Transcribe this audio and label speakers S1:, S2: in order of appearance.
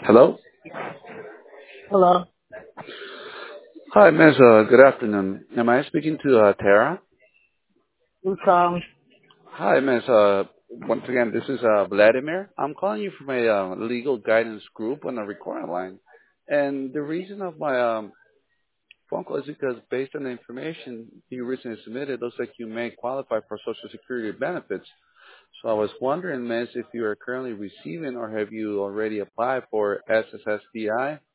S1: Hello.
S2: Hello.
S1: Hi, Miss. Good afternoon. Am I speaking to Tara?
S2: Who's calling?
S1: Hi, Miss. Once again, this is Vladimir. I'm calling you from a legal guidance group on the recording line, and the reason of my phone call is because based on the information you recently submitted, it looks like you may qualify for Social Security benefits. So I was wondering, Miss, if you are currently receiving or have you already applied for SSSDI?